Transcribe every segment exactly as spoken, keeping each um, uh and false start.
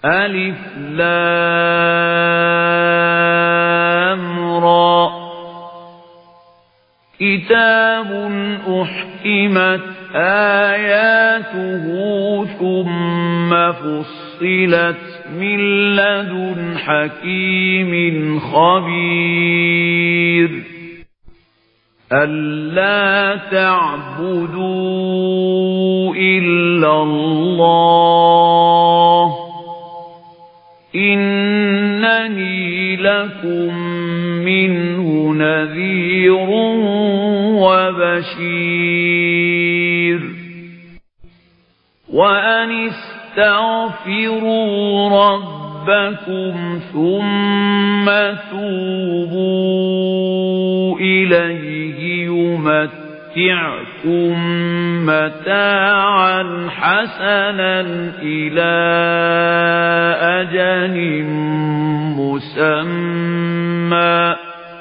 ألف لام را كتاب أحكمت آياته ثم فصلت من لدن حكيم خبير ألا تعبدوا إلا الله إنني لكم منه نذير وبشير وأن استغفروا ربكم ثم توبوا إليه يمتعكم متاعا حسنا إلى أجل مسمى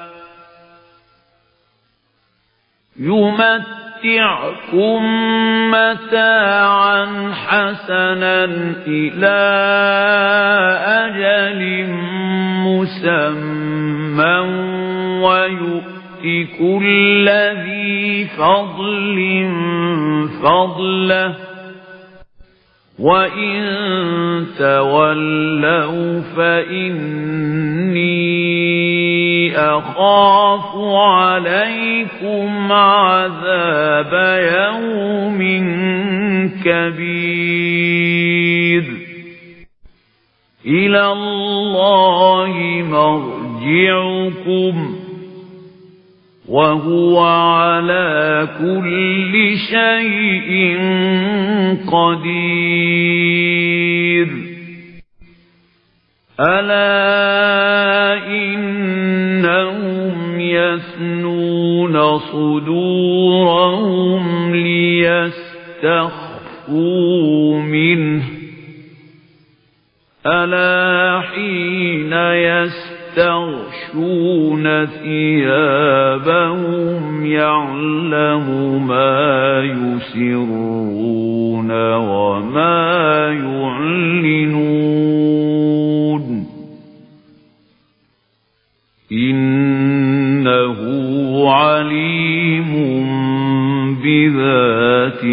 يمتعكم متاعا حسنا إلى أجل مسمى ويؤتي كل ذي فضل فضله وإن تولوا فإني أخاف عليكم عذاب يوم كبير إلى الله مرجعكم وهو على كل شيء قدير ألا إنهم يثنون صدورهم ليستخفوا منه ألا حين يستغشون ثيابهم يعلم ما يسرون وما يعلنون إنه عليم بذات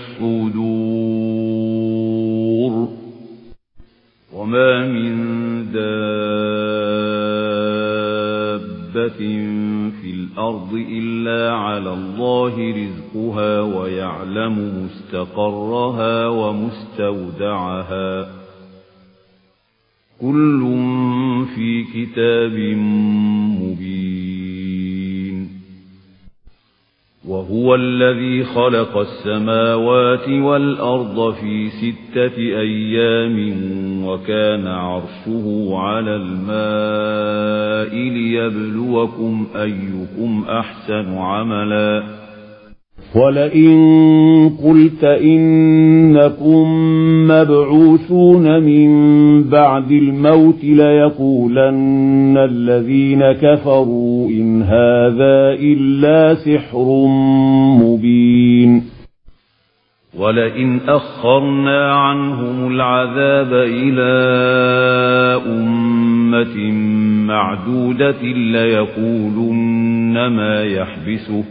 الصدور وما من دابة في الأرض إلا على الله رزقها ويعلم مستقرها ومستودعها كل في كتاب مبين وهو الذي خلق السماوات والأرض في ستة أيام وكان عرشه على الماء ليبلوكم أيكم أحسن عملا ولئن قلت إنكم مبعوثون من بعد الموت ليقولن الذين كفروا إن هذا إلا سحر مبين ولئن أخرنا عنهم العذاب إلى أمة معدودة ليقولن ما يحبسه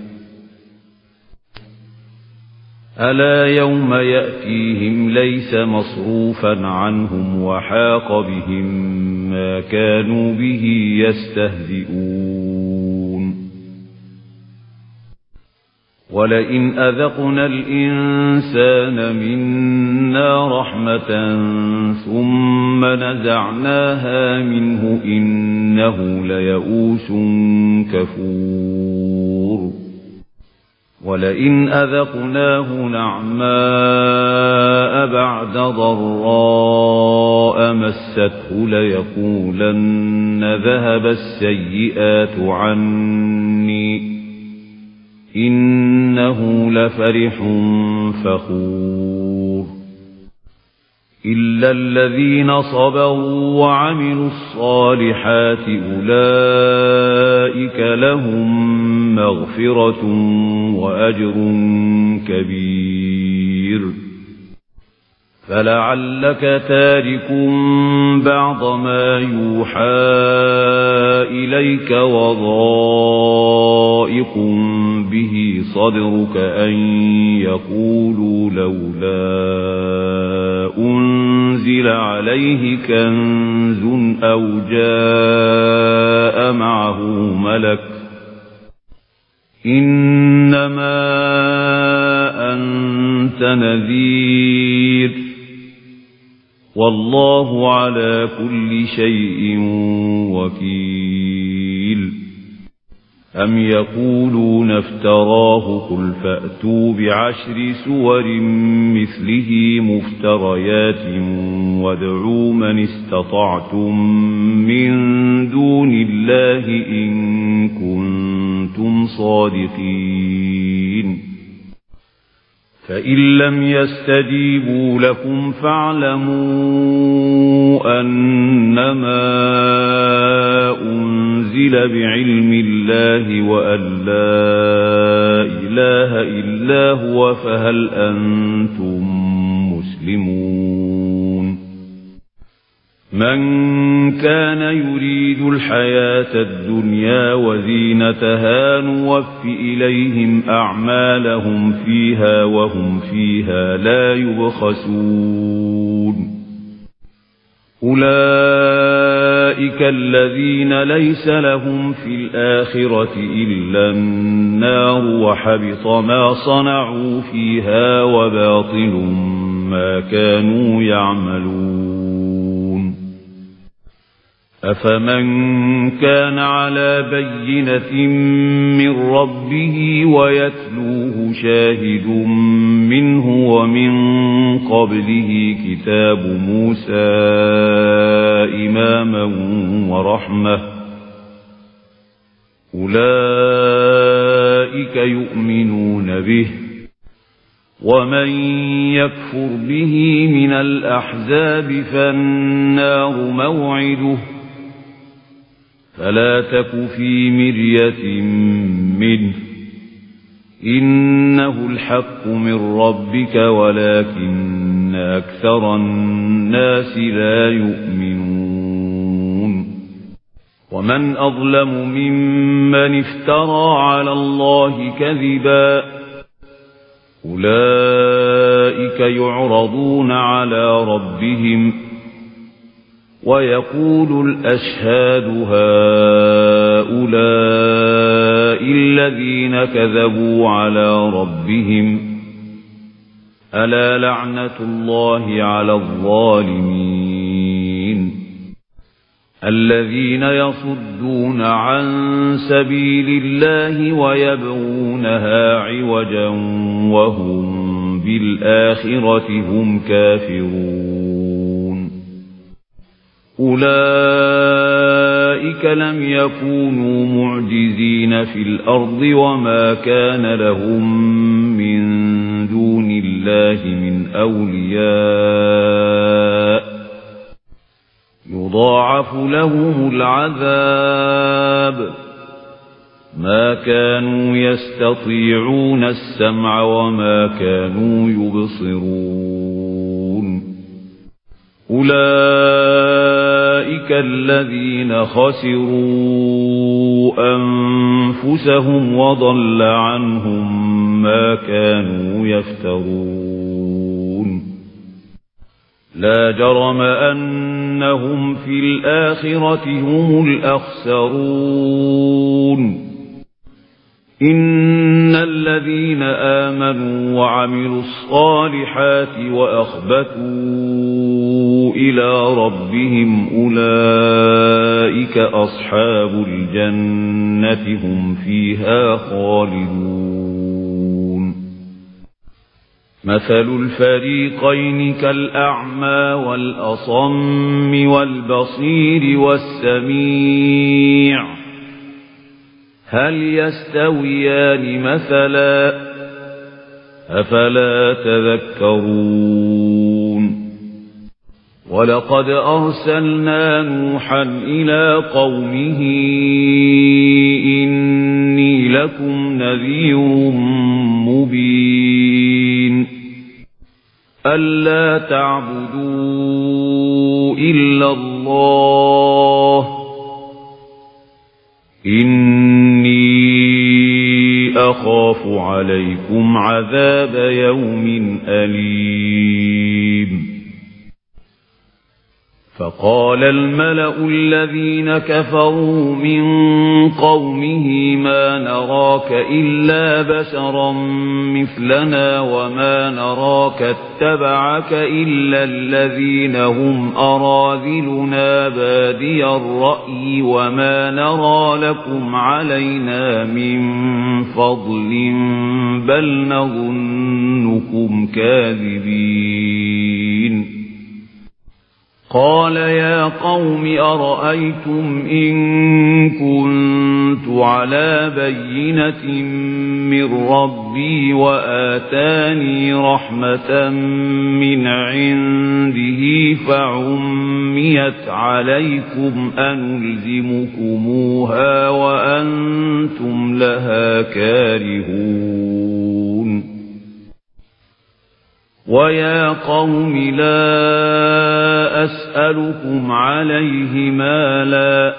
ألا يوم يأتيهم ليس مصروفا عنهم وحاق بهم ما كانوا به يستهزئون ولئن أذقنا الإنسان منا رحمة ثم نزعناها منه إنه ليئوس كفور ولئن أذقناه نعماء بعد ضراء مسته ليقولن ذهب السيئات عني إنه لفرح فخور إلا الذين صبروا وعملوا الصالحات أولئك لهم مغفرة وأجر كبير فلعلك تارك بعض ما يوحى إليك وضائق به صدرك أن يقولوا لولا أنزل عليه كنز أو جاء معه ملك إنما أنت نذير والله على كل شيء وكيل أم يقولون افتراه قل فأتوا بعشر سور مثله مفتريات وادعوا من استطعتم من دون الله إن كنتم صادقين فإن لم يستجيبوا لكم فاعلموا أنما أنزل بعلم الله وأن لا إله إلا هو فهل أنتم مسلمون من كان يريد الحياة الدنيا وزينتها نوف إليهم أعمالهم فيها وهم فيها لا يبخسون أولئك الذين ليس لهم في الآخرة إلا النار وحبط ما صنعوا فيها وباطل ما كانوا يعملون أفمن كان على بينة من ربه ويتلوه شاهد منه ومن قبله كتاب موسى إماما ورحمة أولئك يؤمنون به ومن يكفر به من الأحزاب فالنار موعده فلا تك في مرية منه إنه الحق من ربك ولكن أكثر الناس لا يؤمنون ومن أظلم ممن افترى على الله كذبا أولئك يعرضون على ربهم ويقول الأشهاد هؤلاء الذين كذبوا على ربهم ألا لعنة الله على الظالمين الذين يصدون عن سبيل الله ويبغونها عوجا وهم بالآخرة هم كافرون أولئك لم يكونوا معجزين في الأرض وما كان لهم من دون الله من أولياء يضاعف لهم العذاب ما كانوا يستطيعون السمع وما كانوا يبصرون أولئك الذين خسروا أنفسهم وضل عنهم ما كانوا يفترون لا جرم أنهم في الآخرة هم الأخسرون إن الذين آمنوا وعملوا الصالحات وأخبتوا إلى ربهم أولئك أصحاب الجنة هم فيها خالدون مثل الفريقين كالأعمى والأصم والبصير والسميع هل يستويان مثلا أفلا تذكرون ولقد أرسلنا نوحا إلى قومه إني لكم نذير مبين ألا تعبدوا إلا الله إني أخاف عليكم عذاب يوم أليم فقال الملأ الذين كفروا من قومه ما نراك إلا بشرا مثلنا وما نراك اتبعك إلا الذين هم أراذلنا بادي الرأي وما نرى لكم علينا من فضل بل نظنكم كاذبين قال يا قوم أرأيتم إن كنت على بينة من ربي وآتاني رحمة من عنده فعميت عليكم أنلزمكموها وأنتم لها كارهون ويا قوم لا أسألكم عليه مالا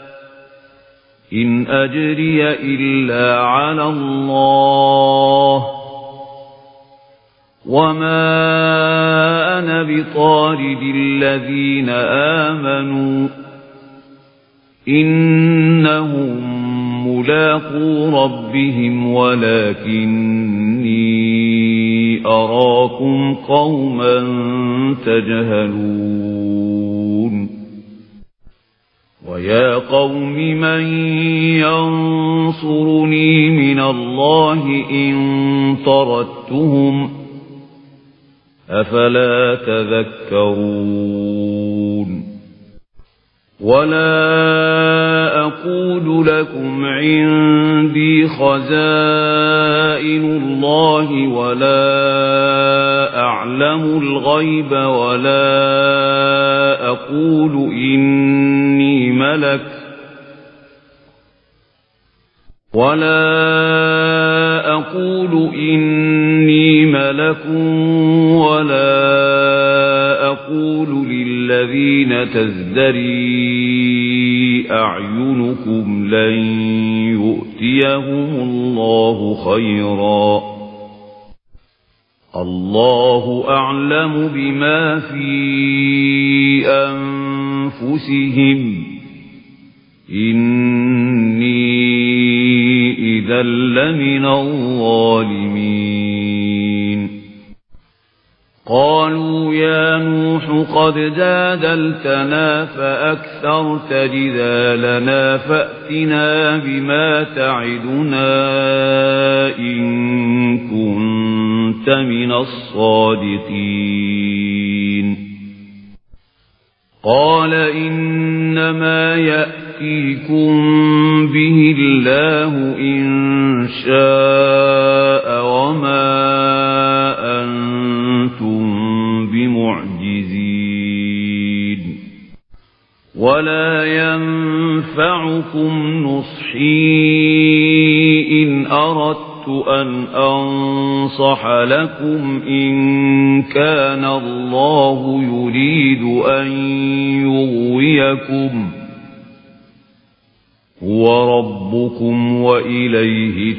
إن أجري إلا على الله وما أنا بطارد الذين آمنوا إنهم ملاقو ربهم ولكني أراكم قوما تجهلون ويا قوم من ينصرني من الله إن طردتهم أفلا تذكرون ولا أقول لكم عندي خزائن الله ولا أعلم الغيب ولا أقول إني ملك ولا أقول إني ملك ولا أقول للذين تزدري أعينكم لن يؤتيهم الله خيرا الله أعلم بما في أنفسهم إني إذا لمن الظالمين قالوا يا نوح قد جادلتنا فأكثرت جدالنا فأتنا بما تعدنا إن كنت من الصادقين قال إنما يأتيكم به الله إن شاء وما أنتم بمعجزين ولا ينفعكم نصحي إن أردت أن أنصح لكم إن كان الله يريد أن يغويكم هو ربكم وإليه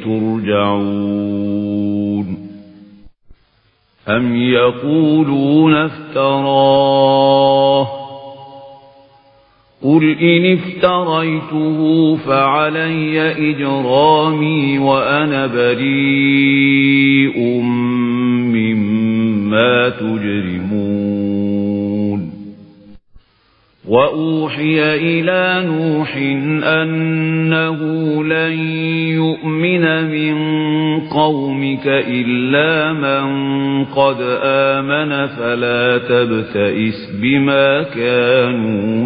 ترجعون أم يقولون افتراه قل إن افتريته فعلي إجرامي وأنا بريء مما تجرمون وأوحي إلى نوح أنه لن يؤمن من قومك إلا من قد آمن فلا تبتئس بما كانوا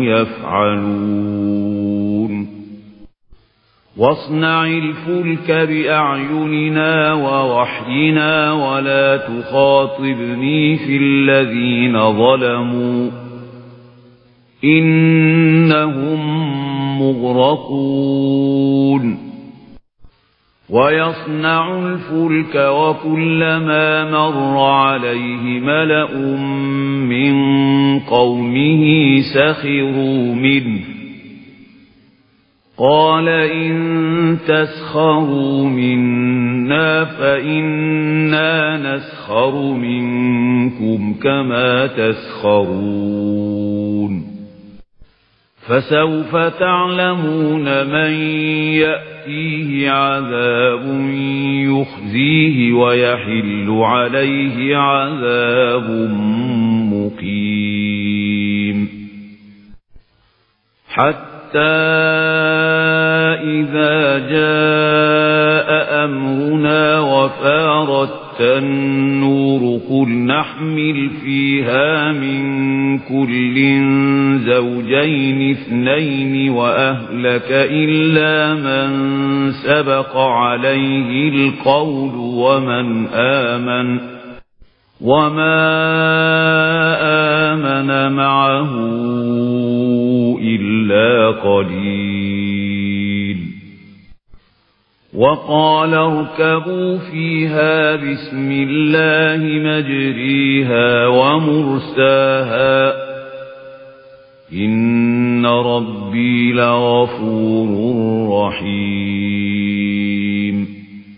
يفعلون واصنع الفلك بأعيننا ووحينا ولا تخاطبني في الذين ظلموا إنهم مغرقون ويصنع الفلك وكلما مر عليه ملأ من قومه سخروا منه قال إن تسخروا منا فإنا نسخر منكم كما تسخرون فسوف تعلمون من يأتيه عذاب يخزيه ويحل عليه عذاب مقيم حتى إذا جاء أمرنا وفارت النور قل نحمل فيها من كل زوجين اثنين وأهلك إلا من سبق عليه القول ومن آمن وما آمن معه إلا قليل وقال اركبوا فيها بسم الله مجريها ومرساها إن ربي لغفور رحيم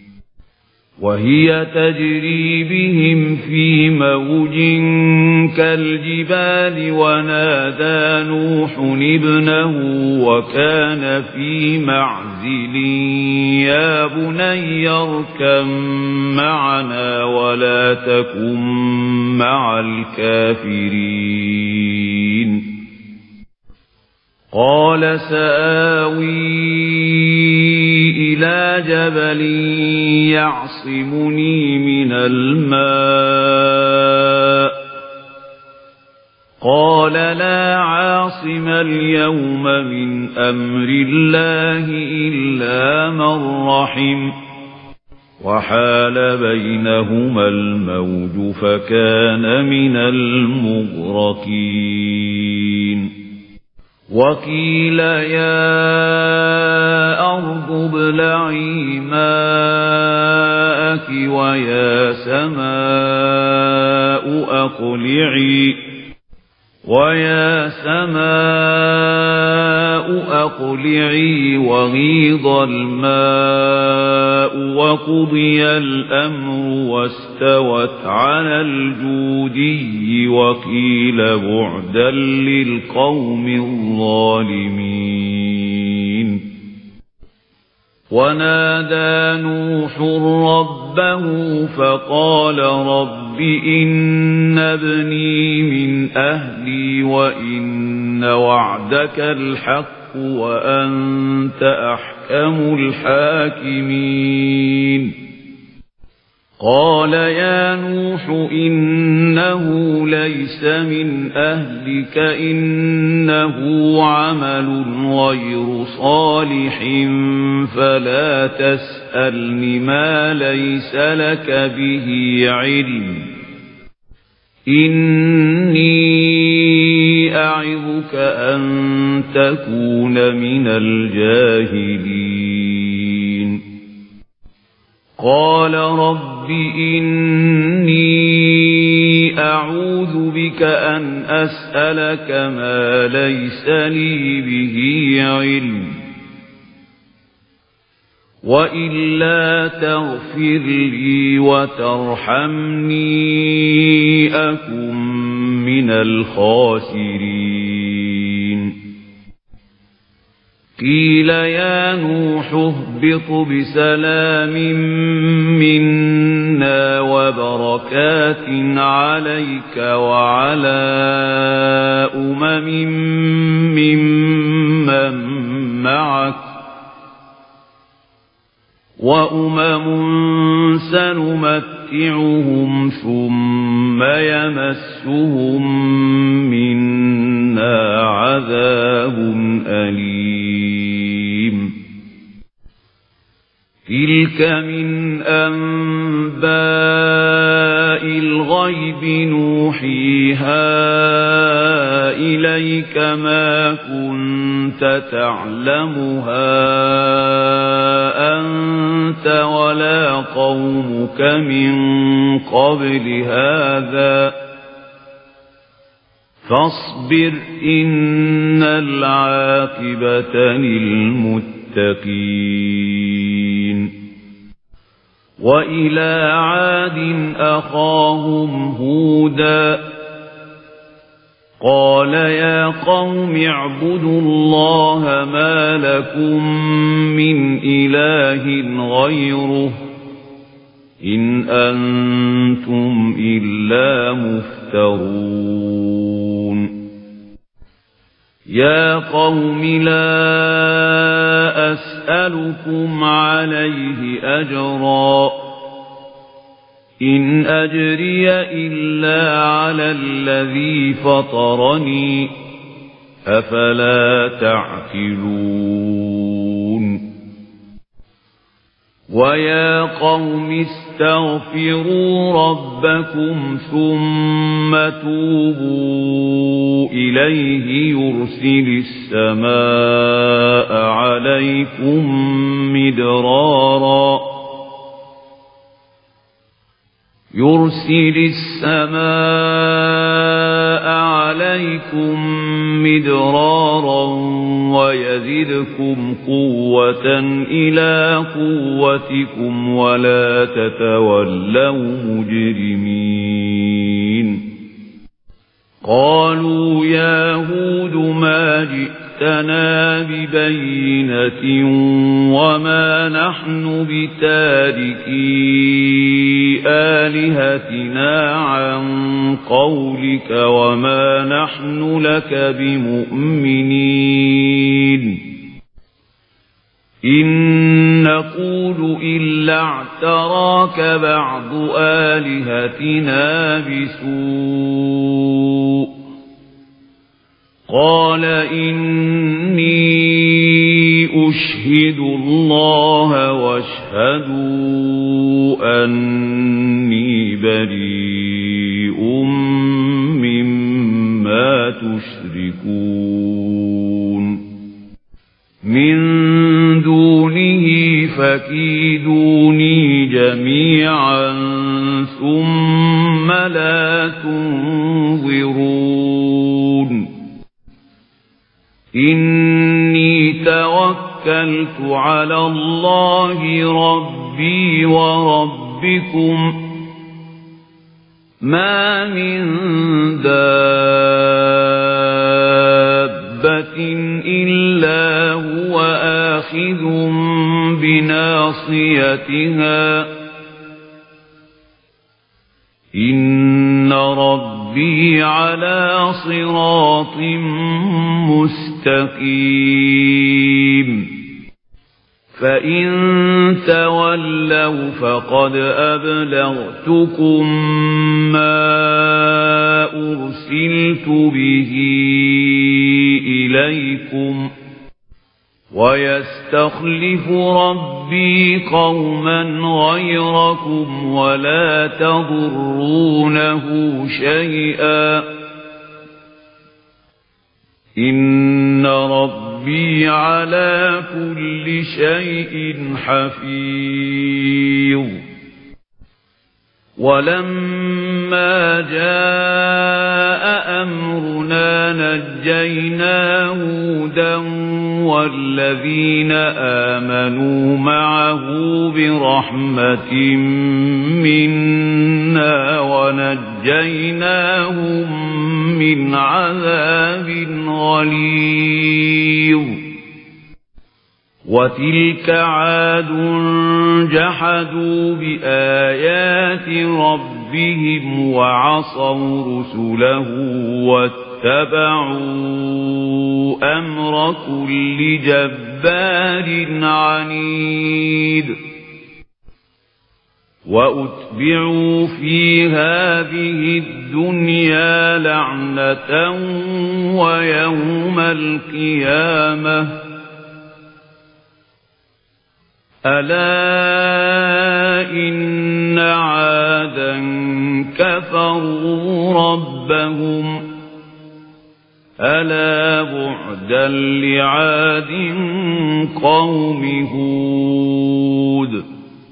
وهي تجري بهم في موج كالجبال ونادى نوح ابنه وكان في معزل يا بني اركب معنا ولا تكن مع الكافرين قال سآوي إلى جبل يعصمني من الماء قال لا عاصم اليوم من أمر الله إلا من رحم وحال بينهما الموج فكان من المغرقين وقيل يا أرض ابلعي ماءك ويا سماء أقلعي ويا سماء أقلعي وغيض الماء وقضي الأمر واستوت على الجودي وقيل بعدا للقوم الظالمين ونادى نوح ربه فقال رب إن ابني من أهلي وإن وعدك الحق وأنت أحكم الحاكمين قال يا نوح إنه ليس من أهلك إنه عمل غير صالح فلا تسألني ما ليس لك به علم إني أعظك أن تكون من الجاهلين قال رب إني أعوذ بك أن أسألك ما ليس لي به علم وإلا تغفر لي وترحمني أكن من الخاسرين قيل يا نوح اهبط بسلام منا وبركات عليك وعلى أمم ممن معك وأمم سنمتعهم ثم يمسهم منا عذاب أليم تلك من أنباء الغيب نوحيها إليك ما كنت تعلمها أنت ولا قومك من قبل هذا فاصبر إن العاقبة للمتقين وإلى عاد أخاهم هودا قال يا قوم اعبدوا الله ما لكم من إله غيره إن أنتم إلا مفترون يا قوم لا أسألكم عليه أجرا إن أجري إلا على الذي فطرني أفلا تعقلون ويا قوم استغفروا ربكم ثم توبوا إليه يرسل السماء عليكم مدرارا يرسل السماء عليكم مدرارا ويزدكم قوة إلى قوتكم ولا تتولوا مجرمين قالوا يا هود ما جئتنا ببينة وما نحن بتاركي آلهتنا عن قولك وما نحن لك بمؤمنين إن نقول إلا اعتراك بعض آلهتنا بسوء قال إني أشهد الله واشهدوا أني بريء مما تشركون من دونه فكيدوني جميعا ثم لا تنظرون إني توكلت على الله ربي وربكم ما من دابة إلا هو آخذ بناصيتها إن ربي على صراط مستقيم فإن تولوا فقد أبلغتكم ما أرسلت به إليكم ويستخلف ربي قوما غيركم ولا تضرونه شيئا إن ربي على كل شيء حفيظ ولما جاء أمرنا نجينا هودا والذين آمنوا معه برحمة منا ونجيناهم من عذاب غليظ وتلك عاد جحدوا بآيات ربهم وعصوا رسله واتبعوا أمر كل جبار عنيد وأتبعوا في هذه الدنيا لعنة ويوم القيامة ألا إن عادا كفروا ربهم ألا بعدا لعاد قوم هود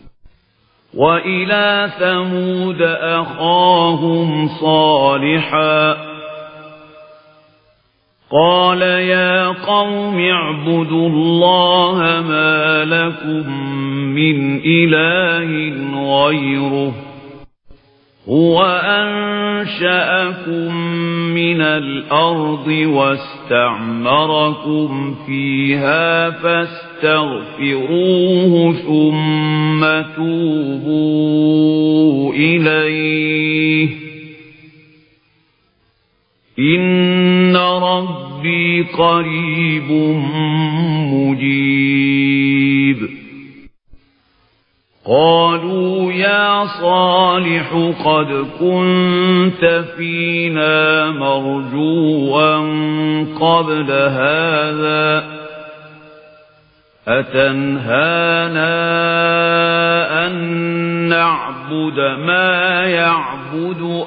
وإلى ثمود أخاهم صالحا قال يا قوم اعبدوا الله ما لكم من إله غيره هو أنشأكم من الأرض واستعمركم فيها فاستغفروه ثم توبوا إليه إن ربي قريب مجيب قالوا يا صالح قد كنت فينا مرجوا قبل هذا أتنهانا أن نعبد ما يعبد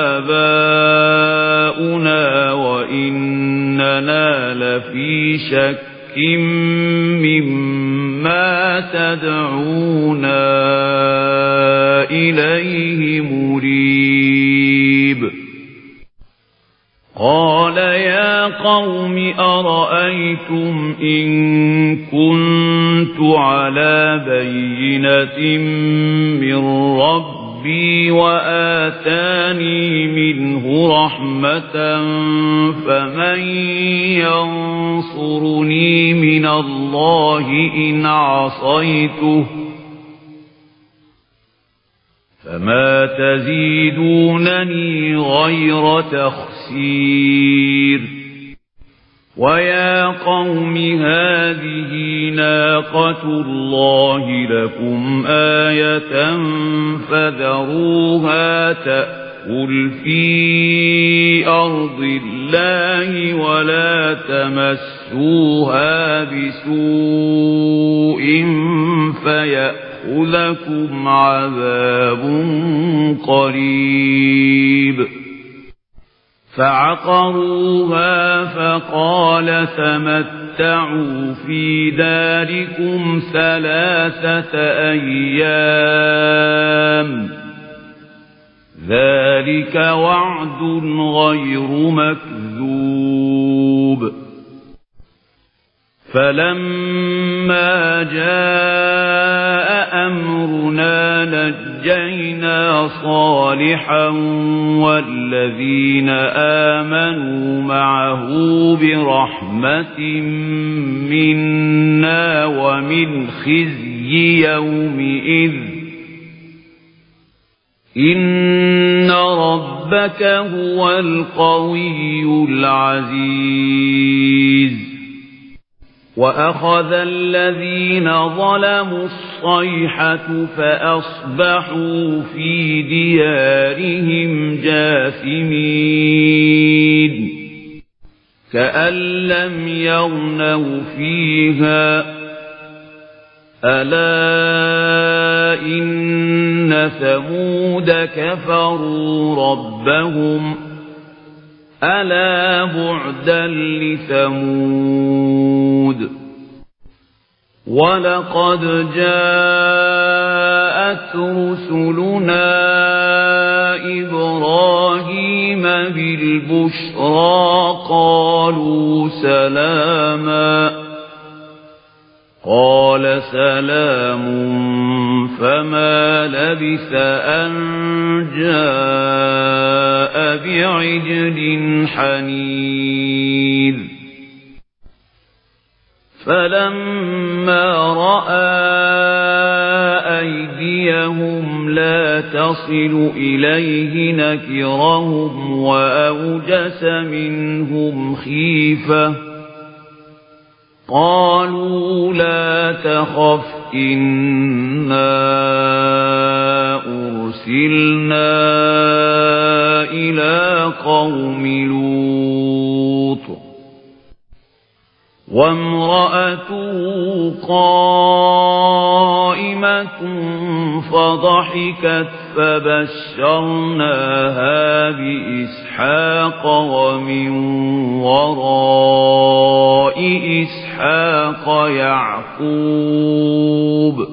آباؤنا وإننا لفي شك مما تدعونا إليه مريب قال يا قوم أرأيتم إن كنت على بينة من ربي وآتاني منه رحمة فمن ينصرني من الله إن عصيته فما تزيدونني غير تخسير ويا قوم هذه ناقة الله لكم آية فذروها تأكل في أرض الله ولا تمسوها بسوء فيأخذكم عذاب قريب فعقروها فقال تمتعوا في داركم ثلاثة أيام ذلك وعد غير مكذوب فلما جاء أمرنا نجينا صالحا والذين آمنوا معه برحمة منا ومن خزي يومئذ إن ربك هو القوي العزيز وأخذ الذين ظلموا الصيحة فأصبحوا في ديارهم جاثمين كأن لم يغنوا فيها ألا إن ثمود كفروا ربهم ألا بعدا لثمود ولقد جاءت رسلنا إبراهيم بالبشرى قالوا سلاما قال سلام فما لبث أن جاء بعجل حنيذ فلما رأى أيديهم لا تصل إليه نكرهم وأوجس منهم خيفة قالوا لا تخف إنا أرسلنا إلى قوم لوط وامرأته قائمة فضحكت فبشرناها بإسحاق ومن وراء إسحاق يعقوب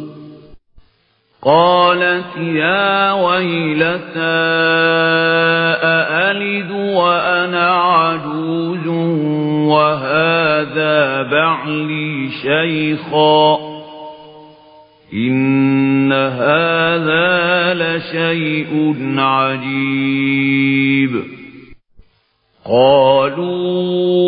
قالت يا ويلتى أألد وأنا عجوز وهذا بعلي شيخا إن هذا لشيء عجيب قالوا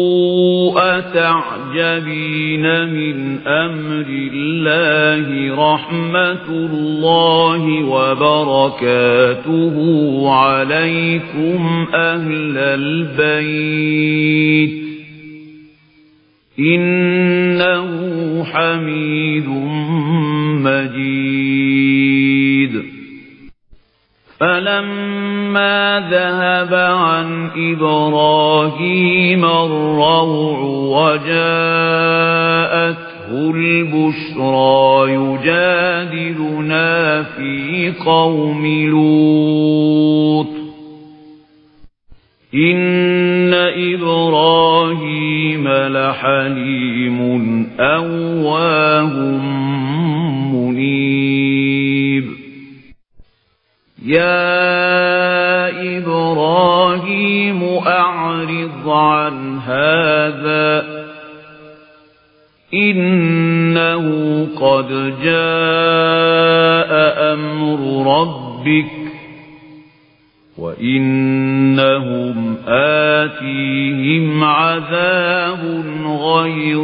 أتعجبين من أمر الله رحمة الله وبركاته عليكم أهل البيت إنه حميد مجيد فلما ذهب عن إبراهيم الروع وجاءته البشرى يجادلنا في قوم لوط إن إبراهيم لحليم أواه منيب يا إبراهيم أعرض عن هذا إنه قد جاء أمر ربك وإنهم آتيهم عذاب غير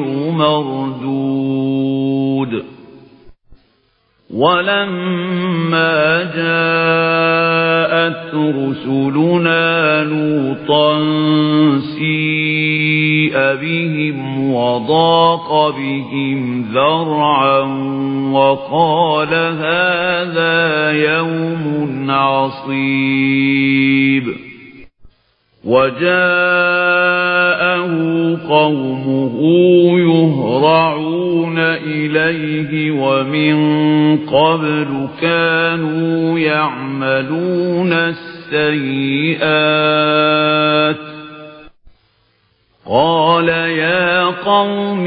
مردود ولما جاءت رسلنا لوطا سيء بهم وضاق بهم ذرعا وقال هذا يوم عصيب وجاءه قومه يهرعون إليه ومن قبل كانوا يعملون السيئات قال يا قوم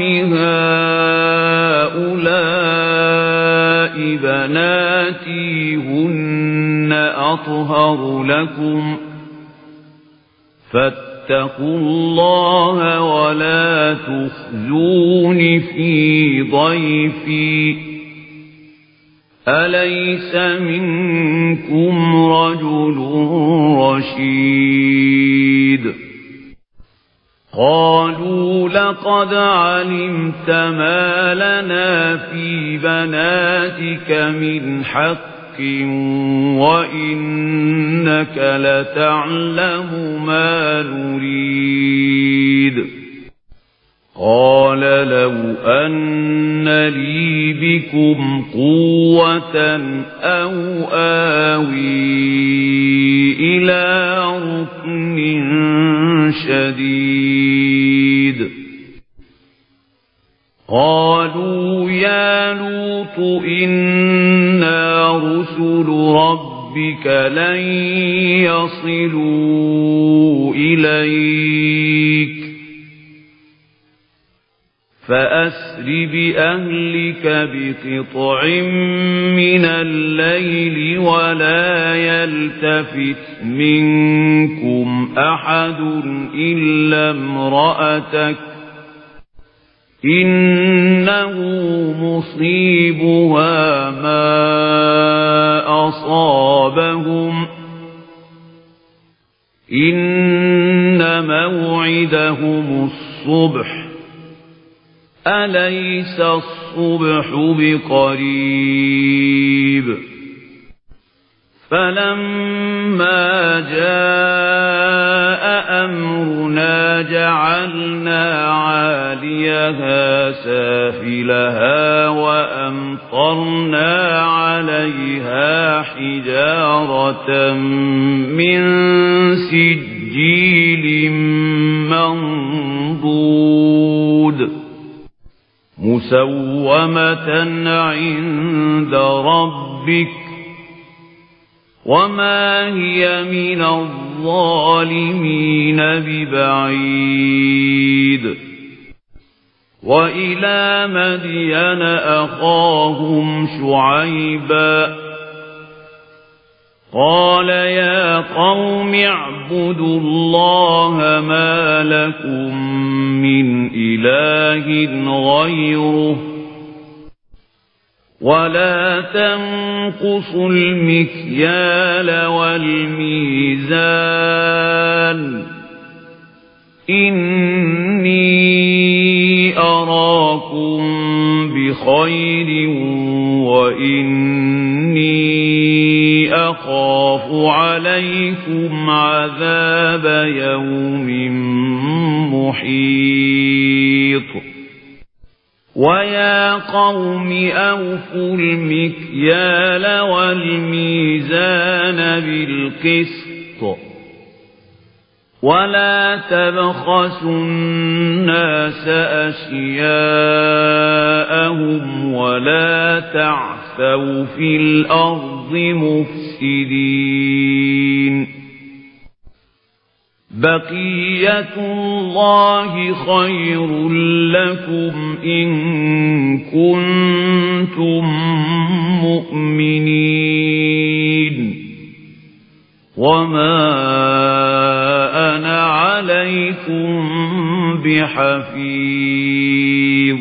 هؤلاء بناتي هن أطهر لكم فاتقوا الله ولا تخزون في ضيفي أليس منكم رجل رشيد قالوا لقد علمت ما لنا في بناتك من حق وإنك لتعلم ما نريد قال لو أن لي بكم قوة أو آوي إلى ركن شديد قالوا يا لوط إنا رسل ربك لن يصلوا إليك فأسر بأهلك بقطع من الليل ولا يلتفت منكم أحد إلا امرأتك إنه مصيبها ما أصابهم إن موعدهم الصبح أليس الصبح بقريب فلما جاء أمرنا جعلنا عاليها سافلها وأمطرنا عليها حجارة من سجيل منضود مسومة عند ربك وما هي من الظالمين ببعيد وإلى مدين أخاهم شعيبا قال يا قوم اعبدوا الله ما لكم من إله غيره ولا تنقصوا المكيال والميزان إني أراكم بخير وإني أخاف عليكم عذاب يوم محيط ويا قوم أوفوا المكيال والميزان بالقسط ولا تبخسوا الناس أشياءهم ولا تعثوا في الأرض مفسدين بقية الله خير لكم إن كنتم مؤمنين وما أنا عليكم بحفيظ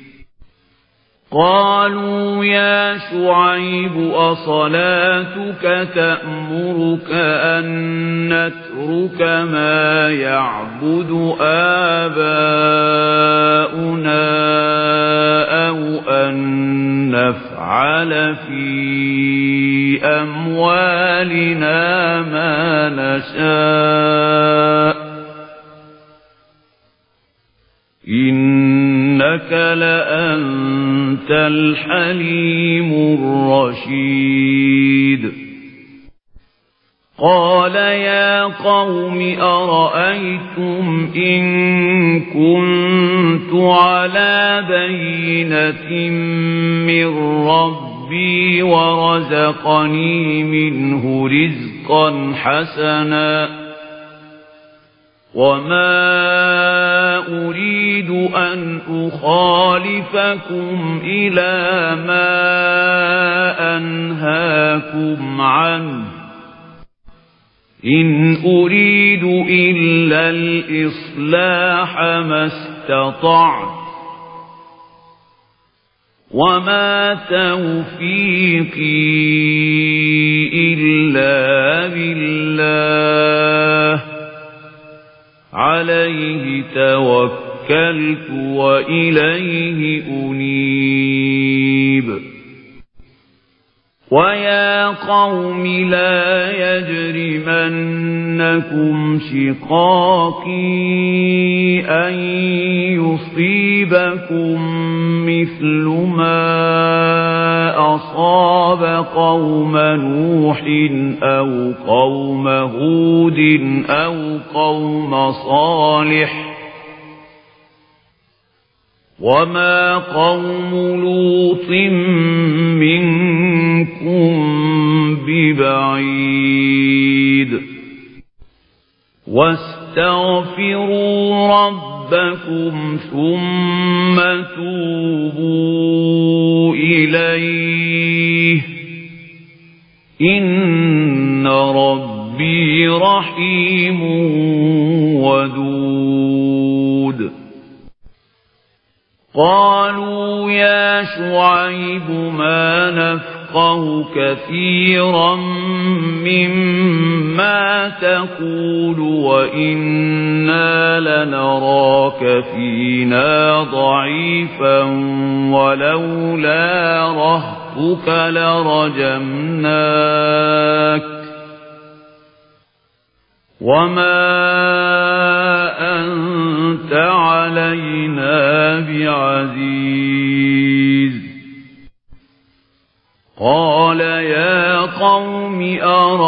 قالوا يا شعيب أصلاتك تأمرك أن نترك ما يعبد آباؤنا أو أن نفعل في أموالنا ما نشاء إنك لأنت الحليم الرشيد قال يا قوم أرأيتم إن كنت على بينة من ربي ورزقني منه رزقا حسنا وما أريد أن أخالفكم إلى ما أنهاكم عنه إن أريد إلا الإصلاح ما استطعت وما توفيقي إلا بالله عليه توكلت وإليه أنيب ويا قوم لا يجرمنكم شقاقي أن يصيبكم مثل ما أصاب قوم نوح أو قوم هود أو قوم صالح وما قوم لوط منكم ببعيد واستغفروا ربكم ثم توبوا إليه إن ربي رحيم ودود قالوا يا شعيب ما نفقه كثيرا مما تقول وإنا لنراك فينا ضعيفا ولولا رهطك لرجمناك وما أنت علينا بعزيز قال يا قوم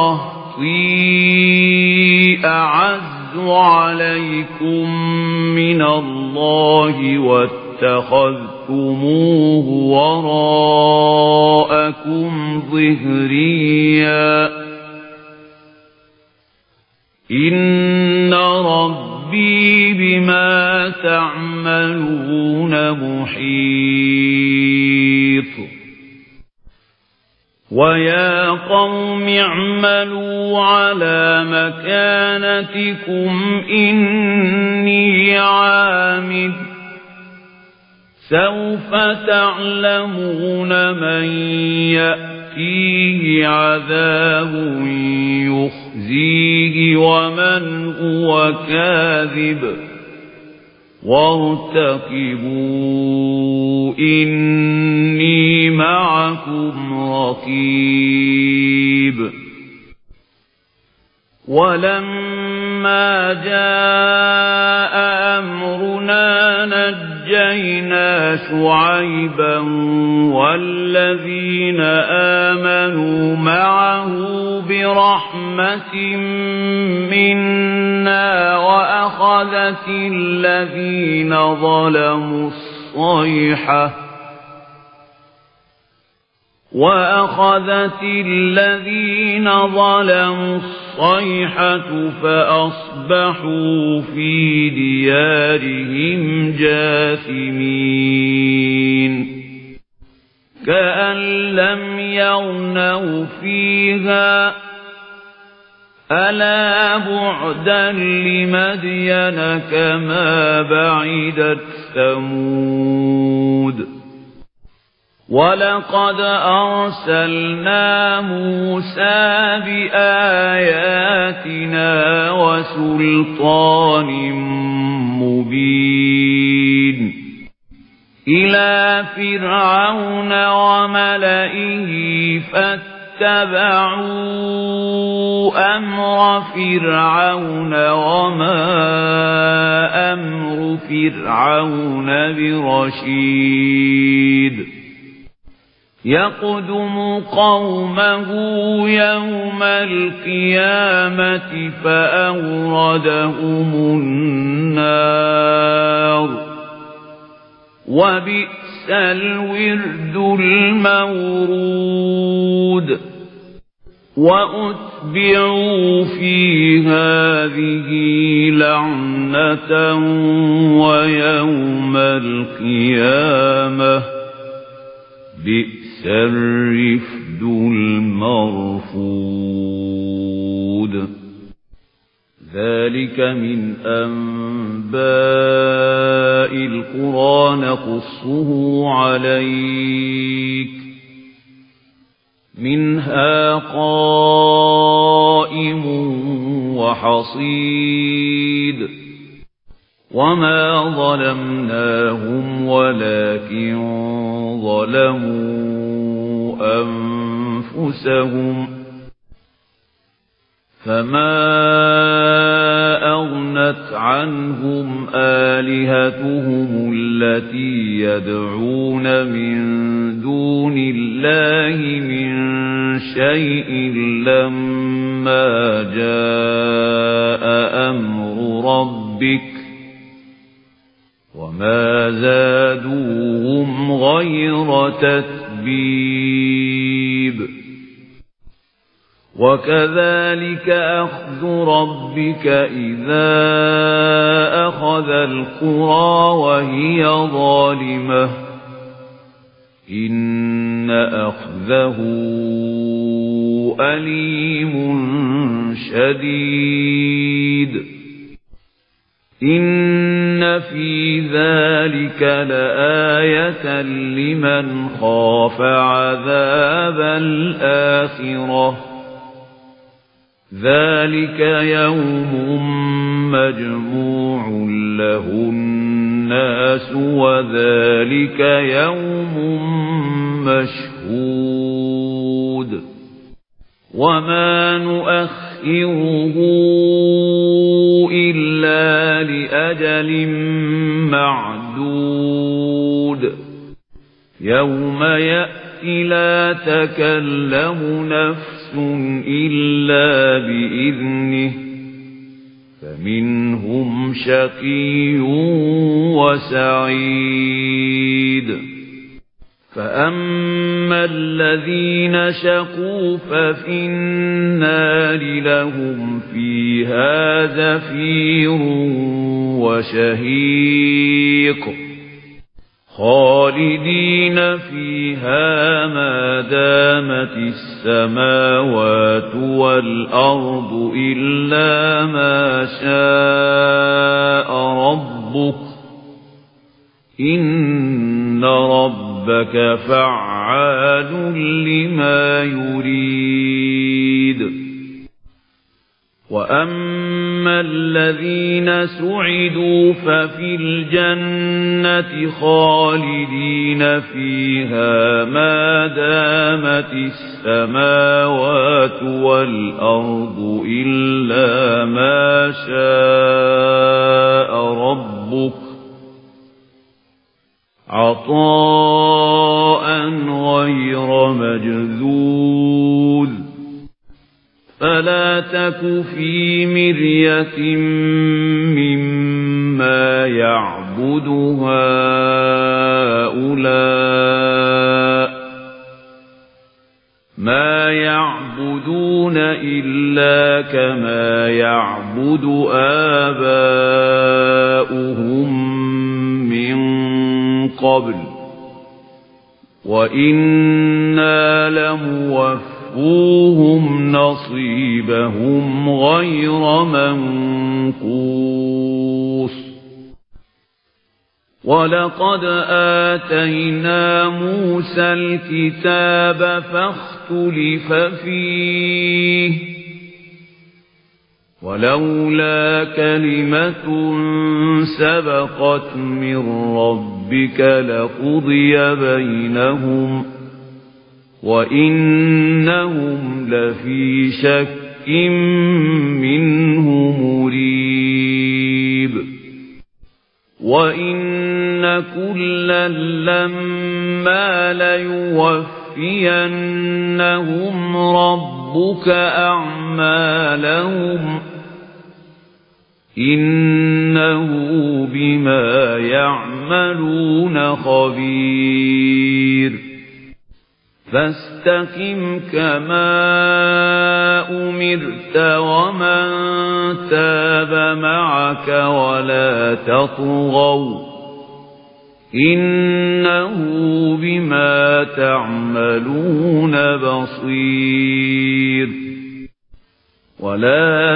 أرهطي أعز عليكم من الله واتخذتموه وراءكم ظهريا إن ربي بما تعملون محيط ويا قوم اعملوا على مكانتكم إني عامل سوف تعلمون من يأتيه عذاب يخزيه ومن هو كاذب وارتقبوا إني معكم رقيب ولما جاء أمرنا نجينا شعيبا والذين آمنوا معه برحمة منا وأخذت الذين ظلموا الصيحة وأخذت الذين ظلموا الصيحة فأصبحوا في ديارهم جاثمين كأن لم يغنوا فيها ألا بعدا لمدين كما بعدت ثمود ولقد أرسلنا موسى بآياتنا وسلطان مبين إلى فرعون وملئه فاتبعوا أمر فرعون وما أمر فرعون برشيد يقدم قومه يوم القيامة فأوردهم النار وبئس الورد المورود وأتبعوا في هذه لعنة ويوم القيامة بئس الرفد المرفود ذلك من أنباء القرى نقصه عليك منها قائم وحصيد وما ظلمناهم ولكن ظلموا أنفسهم فما أغنت عنهم آلهتهم التي يدعون من دون الله من شيء لما جاء أمر ربك وما زادوهم غير تتبيب وكذلك أخذ ربك إذا أخذ القرى وهي ظالمة إن أخذه أليم شديد إن في ذلك لآية لمن خاف عذاب الآخرة ذلك يوم مجموع له الناس وذلك يوم مشهود وما نؤخره إلا لأجل معدود يوم يأتي لا تكلم نفس إلا بإذنه فمنهم شقي وسعيد فأما الذين شقوا ففي النار لهم فيها زفير وشهيق خالدين فيها ما دامت السماوات والأرض إلا ما شاء ربك إن ربك فعال لما يريد. وأما الذين سعدوا ففي الجنة خالدين فيها ما دامت السماوات والأرض إلا ما شاء ربك عطاء غير مجذوذ. فلا تك في مرية مما يعبد هؤلاء ما يعبدون إلا كما يعبد آباؤهم من قبل وإنا لموفوهم نصيبهم غير منقوص. ولقد آتينا موسى الكتاب فاختلف فيه ولولا كلمة سبقت من ربك لقضي بينهم وإنهم لفي شك منه مريب. وإن كلا لما ليوفينهم ربك أعمالهم إنه بما يعملون خبير. فاستقم كما أمرت ومن تاب معك ولا تطغوا إنه بما تعملون بصير. ولا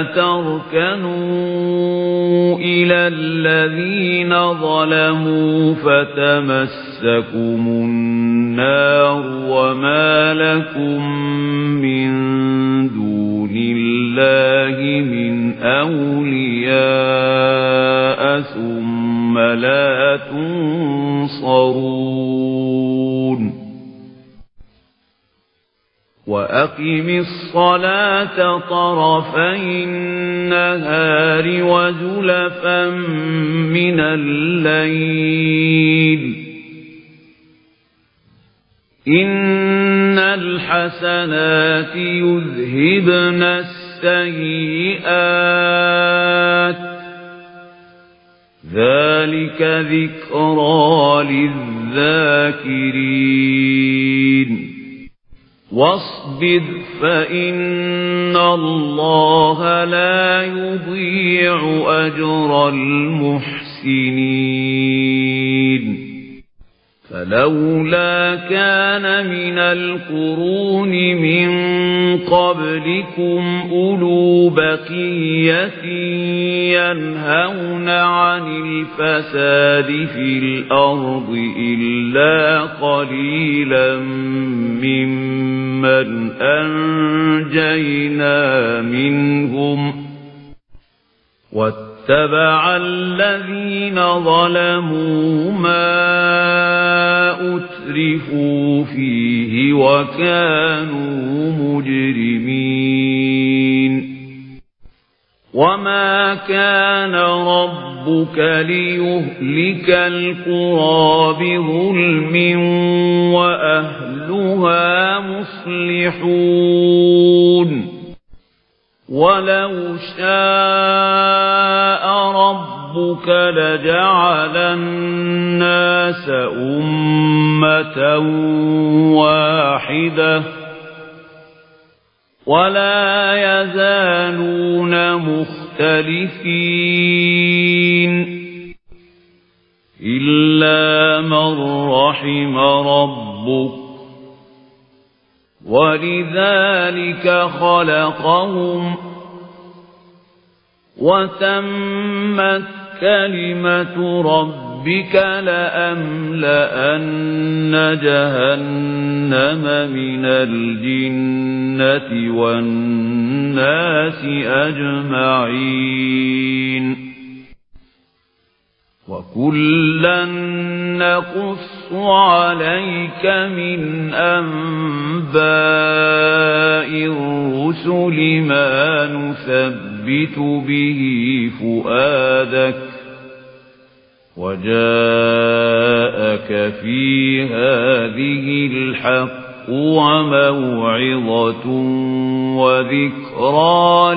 تركنوا إلى الذين ظلموا فتمسكم النار وما لكم من دون الله من أولياء ثم لا تنصرون. وأقم الصلاة طرفي النهار وزلفا من الليل إن الحسنات يذهبن السيئات ذلك ذكرى للذاكرين. واصبر فإن الله لا يضيع أجر المحسنين. فلولا كان من القرون من قبلكم أولو بقية ينهون عن الفساد في الأرض إلا قليلا ممن أنجينا منهم واتبع الذين ظلموا ما أترفوا فيه وكانوا مجرمين. وما كان ربك ليهلك القرى بظلم وأهلها مصلحون. ولو شاء ربك لجعل الناس أمة أمة واحدة ولا يزالون مختلفين إلا من رحم ربك ولذلك خلقهم وتمت كلمة ربك لأملأن جهنم من الجنة والناس أجمعين وكلا نقص عليك من أنباء الرسل ما نثبت به فؤادك وجاءك في هذه الحق وموعظة وذكرى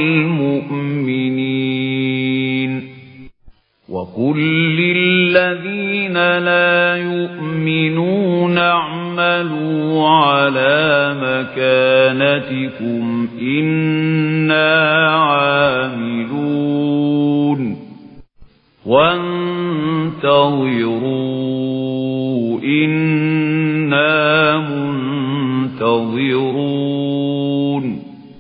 للمؤمنين وقل للذين لا يؤمنون اعملوا على مكانتكم إنا عاملون وانتظروا إنا منتظرون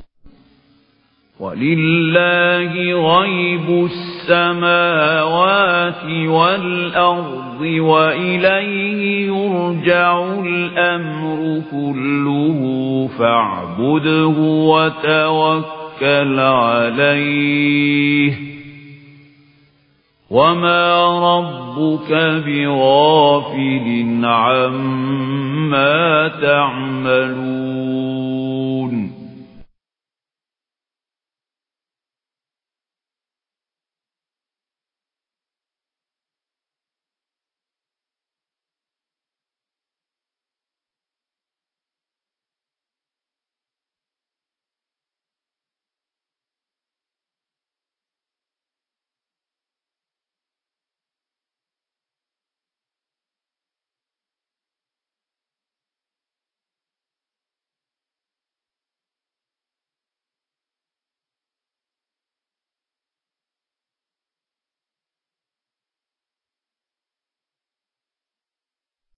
ولله غيب السماوات والأرض وإليه يرجع الأمر كله فاعبده وتوكل عليه وما ربك بغافل عما تعملون